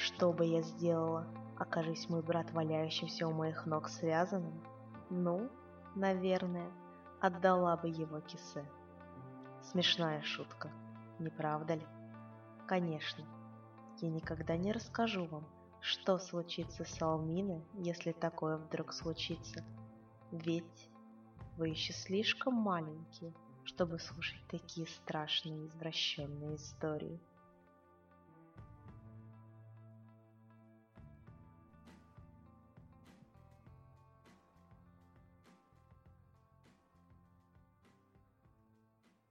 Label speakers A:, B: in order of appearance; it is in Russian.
A: Что бы я сделала, окажись мой брат валяющимся у моих ног связанным? Ну, наверное, отдала бы его кисе. Смешная шутка, не правда ли? Конечно, я никогда не расскажу вам, что случится с Алминой, если такое вдруг случится. Ведь вы еще слишком маленькие, чтобы слушать такие страшные извращенные истории.